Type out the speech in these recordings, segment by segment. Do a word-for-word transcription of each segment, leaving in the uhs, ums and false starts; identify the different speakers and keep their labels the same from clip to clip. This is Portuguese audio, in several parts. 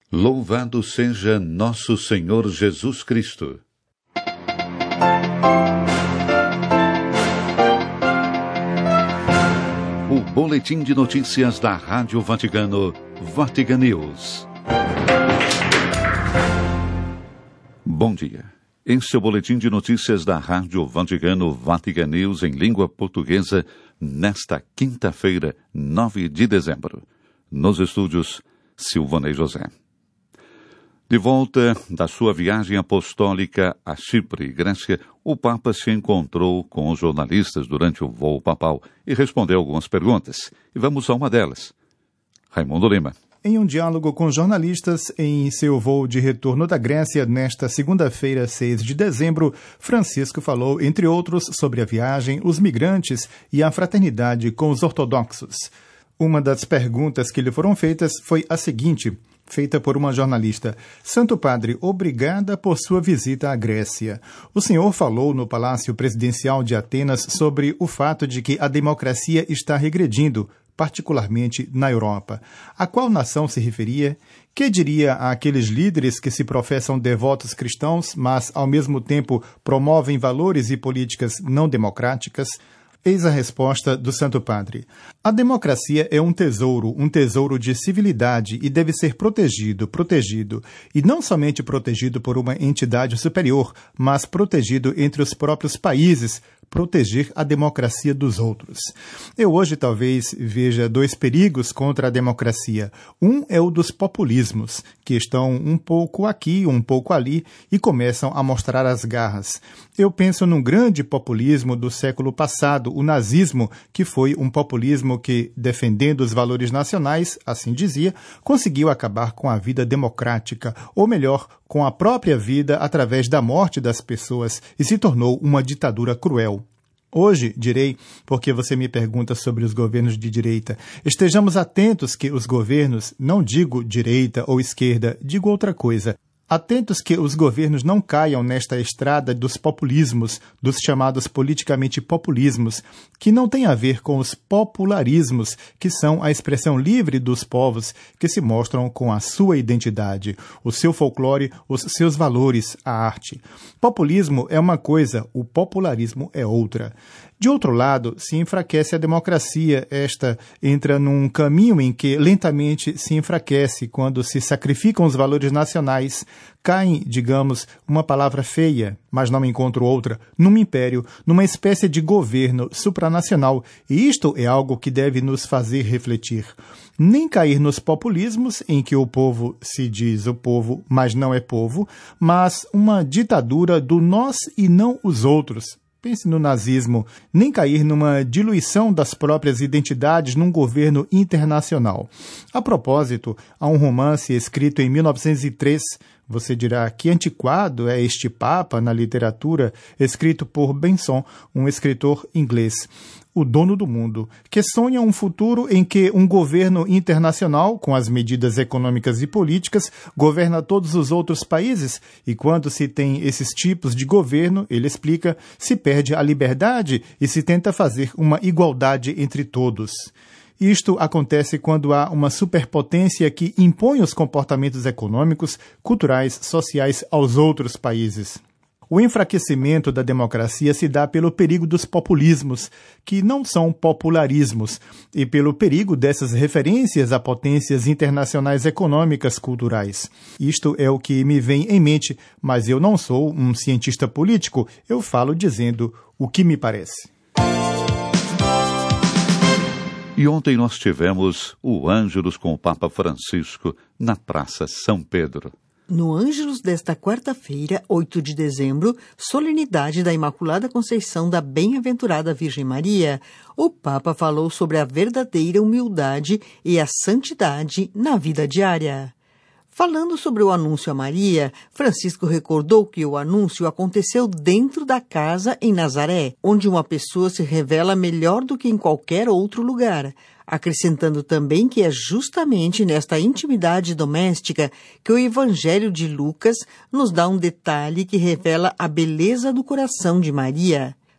Speaker 1: Louvado seja nosso Senhor Jesus Cristo. O boletim de notícias da Rádio Vaticano, Vatican News. Bom dia. Em seu boletim de notícias da Rádio Vaticano, Vatican News em língua portuguesa, nesta quinta-feira, nove de dezembro. Nos estúdios, Silvanei José. De volta da sua viagem apostólica a Chipre, Grécia, o Papa se encontrou com os jornalistas durante o voo papal e respondeu algumas perguntas. E vamos a uma delas. Raimundo Lima.
Speaker 2: Em um diálogo com jornalistas em seu voo de retorno da Grécia, nesta segunda-feira, seis de dezembro, Francisco falou, entre outros, sobre a viagem, os migrantes e a fraternidade com os ortodoxos. Uma das perguntas que lhe foram feitas foi a seguinte, feita por uma jornalista. Santo Padre, obrigada por sua visita à Grécia. O senhor falou no Palácio Presidencial de Atenas sobre o fato de que a democracia está regredindo, particularmente na Europa. A qual nação se referia? Que diria àqueles líderes que se professam devotos cristãos, mas, ao mesmo tempo, promovem valores e políticas não democráticas? Eis a resposta do Santo Padre. A democracia é um tesouro, um tesouro de civilidade e deve ser protegido, protegido. E não somente protegido por uma entidade superior, mas protegido entre os próprios países, proteger a democracia dos outros. Eu hoje talvez veja dois perigos contra a democracia. Um é o dos populismos, que estão um pouco aqui, um pouco ali, e começam a mostrar as garras. Eu penso num grande populismo do século passado, o nazismo, que foi um populismo que, defendendo os valores nacionais, assim dizia, conseguiu acabar com a vida democrática, ou melhor, com a própria vida através da morte das pessoas, e se tornou uma ditadura cruel. Hoje, direi, porque você me pergunta sobre os governos de direita, estejamos atentos que os governos, não digo direita ou esquerda, digo outra coisa, atentos que os governos não caiam nesta estrada dos populismos, dos chamados politicamente populismos, que não tem a ver com os popularismos, que são a expressão livre dos povos que se mostram com a sua identidade, o seu folclore, os seus valores, a arte. Populismo é uma coisa, o popularismo é outra. De outro lado, se enfraquece a democracia. Esta entra num caminho em que lentamente se enfraquece quando se sacrificam os valores nacionais. Caem, digamos, uma palavra feia, mas não encontro outra, num império, numa espécie de governo supranacional. E isto é algo que deve nos fazer refletir. Nem cair nos populismos, em que o povo se diz o povo, mas não é povo, mas uma ditadura do nós e não os outros. Pense no nazismo, nem cair numa diluição das próprias identidades num governo internacional. A propósito, há um romance escrito em mil novecentos e três, você dirá que antiquado é este Papa na literatura, escrito por Benson, um escritor inglês. O dono do mundo, que sonha um futuro em que um governo internacional, com as medidas econômicas e políticas, governa todos os outros países, e quando se tem esses tipos de governo, ele explica, se perde a liberdade e se tenta fazer uma igualdade entre todos. Isto acontece quando há uma superpotência que impõe os comportamentos econômicos, culturais, sociais aos outros países. O enfraquecimento da democracia se dá pelo perigo dos populismos, que não são popularismos, e pelo perigo dessas referências a potências internacionais econômicas culturais. Isto é o que me vem em mente, mas eu não sou um cientista político, eu falo dizendo o que me parece.
Speaker 1: E ontem nós tivemos o Ângelus com o Papa Francisco na Praça São Pedro.
Speaker 3: No Ângelus desta quarta-feira, oito de dezembro, solenidade da Imaculada Conceição da Bem-aventurada Virgem Maria, o Papa falou sobre a verdadeira humildade e a santidade na vida diária. Falando sobre o anúncio a Maria, Francisco recordou que o anúncio aconteceu dentro da casa em Nazaré, onde uma pessoa se revela melhor do que em qualquer outro lugar, acrescentando também que é justamente nesta intimidade doméstica que o Evangelho de Lucas nos dá um detalhe que revela a beleza do coração de Maria.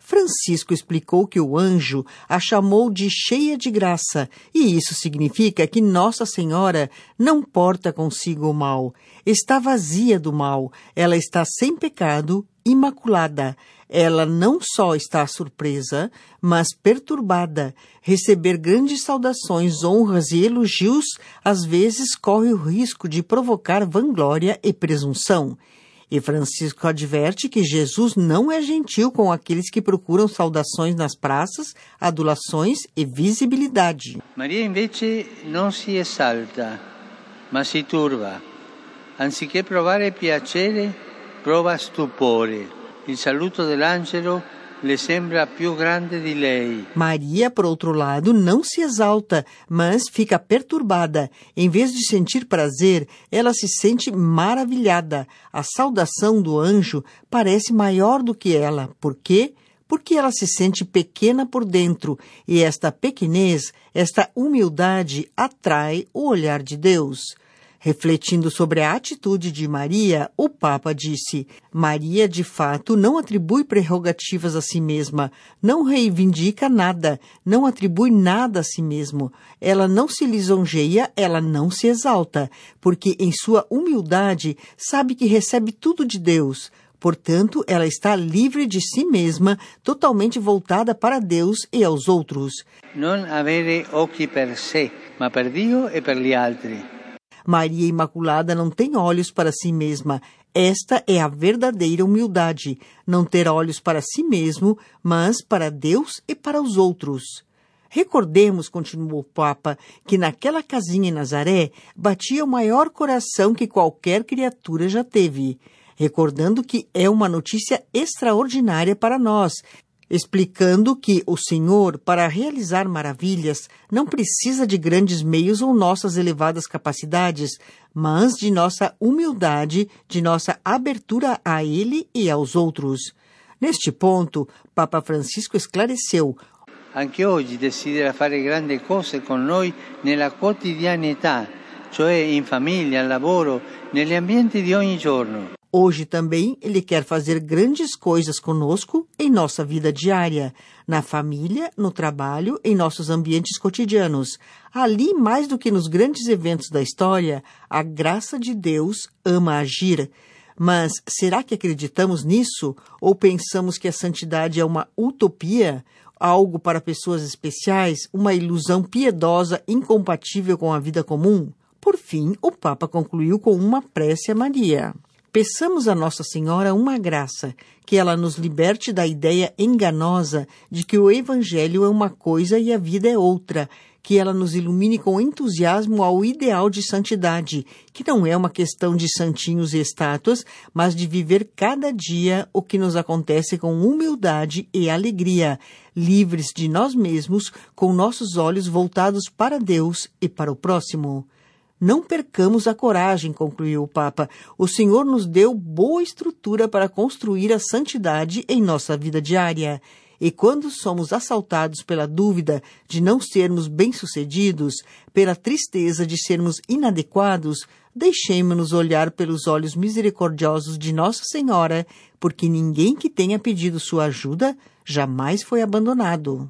Speaker 3: Francisco explicou que o anjo a chamou de cheia de graça, e isso significa que Nossa Senhora não porta consigo o mal, está vazia do mal, ela está sem pecado, imaculada. Ela não só está surpresa, mas perturbada. Receber grandes saudações, honras e elogios às vezes corre o risco de provocar vanglória e presunção. E Francisco adverte que Jesus não é gentil com aqueles que procuram saudações nas praças, adulações e visibilidade.
Speaker 4: Maria invece non si esalta, ma si turba. Anziché provare piacere, prova stupore. Il saluto dell'angelo le sembra più grande di lei.
Speaker 3: Maria, por outro lado, não se exalta, mas fica perturbada. Em vez de sentir prazer, ela se sente maravilhada. A saudação do anjo parece maior do que ela. Por quê? Porque ela se sente pequena por dentro, e esta pequenez, esta humildade atrai o olhar de Deus. Refletindo sobre a atitude de Maria, o Papa disse: Maria, de fato, não atribui prerrogativas a si mesma, não reivindica nada, não atribui nada a si mesmo. Ela não se lisonjeia, ela não se exalta, porque em sua humildade sabe que recebe tudo de Deus. Portanto, ela está livre de si mesma, totalmente voltada para Deus e aos outros.
Speaker 4: Non avere occhi per sé, ma per Dio e per gli altri.
Speaker 3: Maria Imaculada não tem olhos para si mesma. Esta é a verdadeira humildade, não ter olhos para si mesmo, mas para Deus e para os outros. Recordemos, continuou o Papa, que naquela casinha em Nazaré batia o maior coração que qualquer criatura já teve. Recordando que é uma notícia extraordinária para nós, explicando que o Senhor, para realizar maravilhas, não precisa de grandes meios ou nossas elevadas capacidades, mas de nossa humildade, de nossa abertura a Ele e aos outros. Neste ponto, Papa Francisco esclareceu:
Speaker 4: Anche oggi desidera fare grandi cose con noi nella quotidianità, cioè in famiglia, al lavoro, negli ambienti di ogni giorno.
Speaker 3: Hoje também Ele quer fazer grandes coisas conosco em nossa vida diária, na família, no trabalho, em nossos ambientes cotidianos. Ali, mais do que nos grandes eventos da história, a graça de Deus ama agir. Mas será que acreditamos nisso? Ou pensamos que a santidade é uma utopia? Algo para pessoas especiais? Uma ilusão piedosa incompatível com a vida comum? Por fim, o Papa concluiu com uma prece a Maria. Peçamos a Nossa Senhora uma graça, que ela nos liberte da ideia enganosa de que o Evangelho é uma coisa e a vida é outra, que ela nos ilumine com entusiasmo ao ideal de santidade, que não é uma questão de santinhos e estátuas, mas de viver cada dia o que nos acontece com humildade e alegria, livres de nós mesmos, com nossos olhos voltados para Deus e para o próximo. Não percamos a coragem, concluiu o Papa. O Senhor nos deu boa estrutura para construir a santidade em nossa vida diária. E quando somos assaltados pela dúvida de não sermos bem-sucedidos, pela tristeza de sermos inadequados, deixemo-nos olhar pelos olhos misericordiosos de Nossa Senhora, porque ninguém que tenha pedido sua ajuda jamais foi abandonado.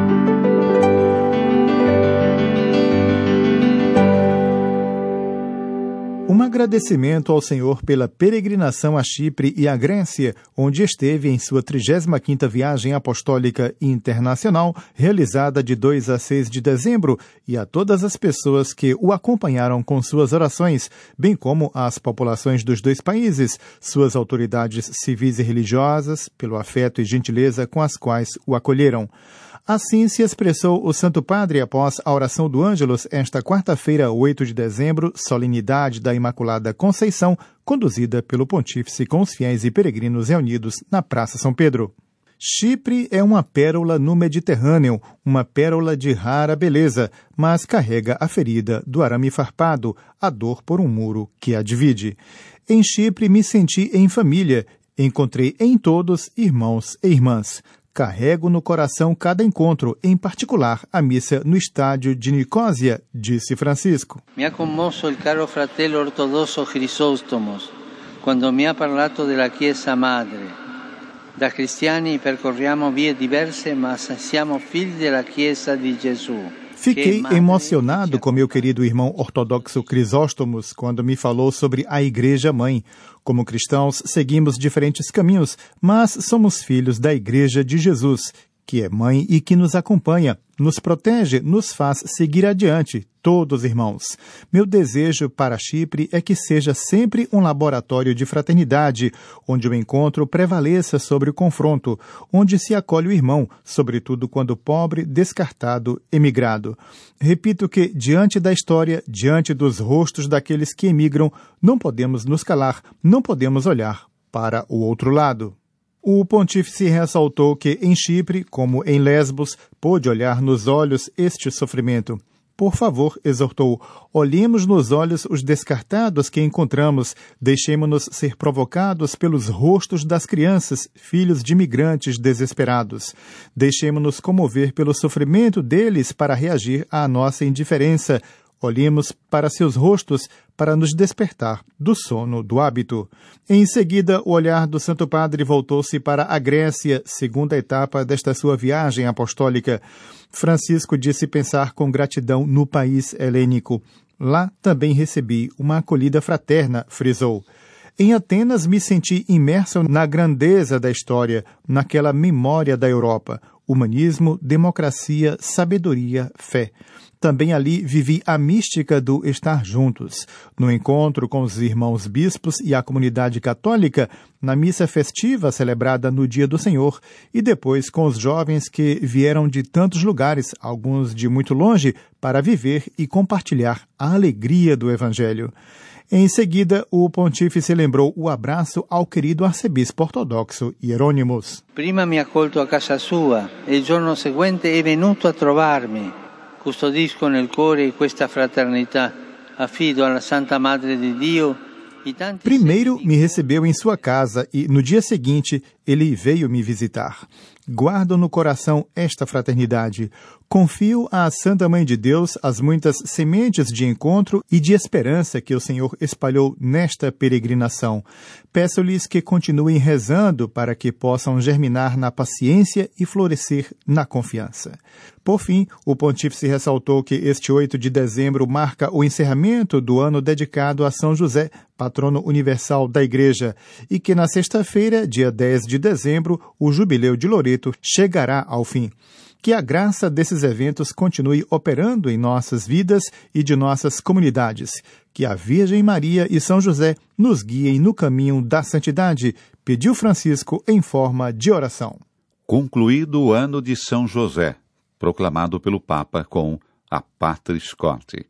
Speaker 2: Um agradecimento ao Senhor pela peregrinação a Chipre e a Grécia, onde esteve em sua trigésima quinta viagem apostólica internacional, realizada de dois a seis de dezembro, e a todas as pessoas que o acompanharam com suas orações, bem como às populações dos dois países, suas autoridades civis e religiosas, pelo afeto e gentileza com as quais o acolheram. Assim se expressou o Santo Padre após a oração do Ângelus esta quarta-feira, oito de dezembro, solenidade da Imaculada Conceição, conduzida pelo Pontífice com os fiéis e peregrinos reunidos na Praça São Pedro. Chipre é uma pérola no Mediterrâneo, uma pérola de rara beleza, mas carrega a ferida do arame farpado, a dor por um muro que a divide. Em Chipre me senti em família, encontrei em todos irmãos e irmãs. Carrego no coração cada encontro, em particular a missa no estádio de Nicósia, disse Francisco.
Speaker 4: Mi ha commosso il caro fratello ortodosso Crisóstomos, quando mi ha parlato della Chiesa Madre. Da cristiani percorriamo vie diverse, ma siamo figli della Chiesa di Gesù.
Speaker 2: Fiquei emocionado com meu querido irmão ortodoxo Crisóstomos quando me falou sobre a Igreja Mãe. Como cristãos, seguimos diferentes caminhos, mas somos filhos da Igreja de Jesus, que é mãe e que nos acompanha, nos protege, nos faz seguir adiante, todos irmãos. Meu desejo para Chipre é que seja sempre um laboratório de fraternidade, onde o encontro prevaleça sobre o confronto, onde se acolhe o irmão, sobretudo quando pobre, descartado, emigrado. Repito que, diante da história, diante dos rostos daqueles que emigram, não podemos nos calar, não podemos olhar para o outro lado. O pontífice ressaltou que em Chipre, como em Lesbos, pôde olhar nos olhos este sofrimento. Por favor, exortou, olhemos nos olhos os descartados que encontramos, deixemo-nos ser provocados pelos rostos das crianças, filhos de imigrantes desesperados. Deixemo-nos comover pelo sofrimento deles para reagir à nossa indiferença. Olhemos para seus rostos para nos despertar do sono do hábito. Em seguida, o olhar do Santo Padre voltou-se para a Grécia, segunda etapa desta sua viagem apostólica. Francisco disse pensar com gratidão no país helênico. Lá também recebi uma acolhida fraterna, frisou. Em Atenas me senti imerso na grandeza da história, naquela memória da Europa. Humanismo, democracia, sabedoria, fé. Também ali vivi a mística do estar juntos. No encontro com os irmãos bispos e a comunidade católica, na missa festiva celebrada no Dia do Senhor, e depois com os jovens que vieram de tantos lugares, alguns de muito longe, para viver e compartilhar a alegria do Evangelho. Em seguida, o pontífice lembrou o abraço ao querido arcebispo ortodoxo Hieronymus.
Speaker 4: Prima mi ha accolto a casa sua e il giorno seguente è venuto a trovarmi. Custodisco nel cuore questa fraternità. Affido alla Santa Madre di Dio.
Speaker 2: Primeiro me recebeu em sua casa e, no dia seguinte, ele veio me visitar. Guardo no coração esta fraternidade. Confio à Santa Mãe de Deus as muitas sementes de encontro e de esperança que o Senhor espalhou nesta peregrinação. Peço-lhes que continuem rezando para que possam germinar na paciência e florescer na confiança. Por fim, o pontífice ressaltou que este oito de dezembro marca o encerramento do ano dedicado a São José, patrono universal da Igreja, e que na sexta-feira, dia dez de dezembro, o Jubileu de Loreto chegará ao fim. Que a graça desses eventos continue operando em nossas vidas e de nossas comunidades. Que a Virgem Maria e São José nos guiem no caminho da santidade, pediu Francisco em forma de oração.
Speaker 1: Concluído o ano de São José, proclamado pelo Papa com a Patris Corde.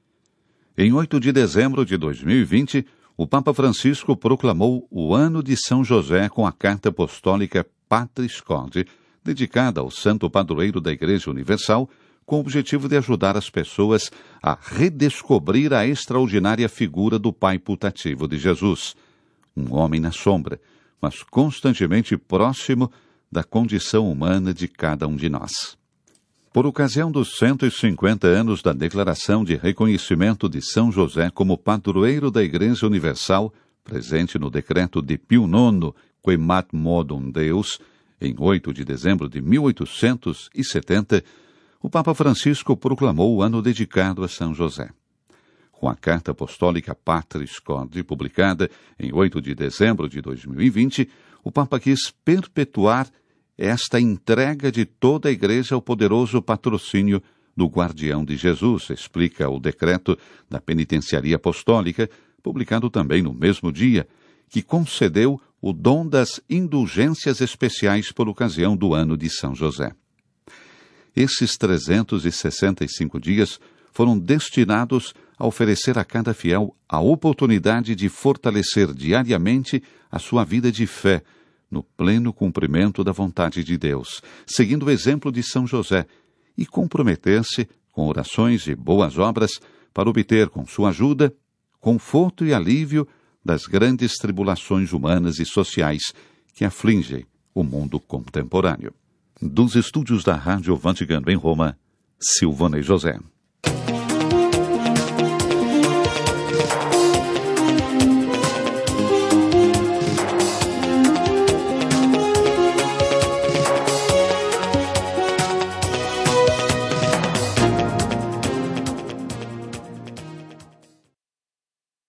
Speaker 1: Em oito de dezembro de dois mil e vinte, o Papa Francisco proclamou o ano de São José com a carta apostólica Patris Corde, dedicada ao santo padroeiro da Igreja Universal, com o objetivo de ajudar as pessoas a redescobrir a extraordinária figura do Pai putativo de Jesus, um homem na sombra, mas constantemente próximo da condição humana de cada um de nós. Por ocasião dos cento e cinquenta anos da Declaração de Reconhecimento de São José como padroeiro da Igreja Universal, presente no decreto de Pio nono, Quemat Modum Deus, em oito de dezembro de mil oitocentos e setenta, o Papa Francisco proclamou o ano dedicado a São José. Com a carta apostólica Patris Corde, publicada em oito de dezembro de dois mil e vinte, o Papa quis perpetuar esta entrega de toda a Igreja ao poderoso patrocínio do Guardião de Jesus, explica o decreto da Penitenciaria Apostólica, publicado também no mesmo dia, que concedeu o dom das indulgências especiais por ocasião do ano de São José. Esses trezentos e sessenta e cinco dias foram destinados a oferecer a cada fiel a oportunidade de fortalecer diariamente a sua vida de fé, no pleno cumprimento da vontade de Deus, seguindo o exemplo de São José, e comprometer-se com orações e boas obras para obter, com sua ajuda, conforto e alívio das grandes tribulações humanas e sociais que afligem o mundo contemporâneo. Dos estúdios da Rádio Vaticano em Roma, Silvonei José.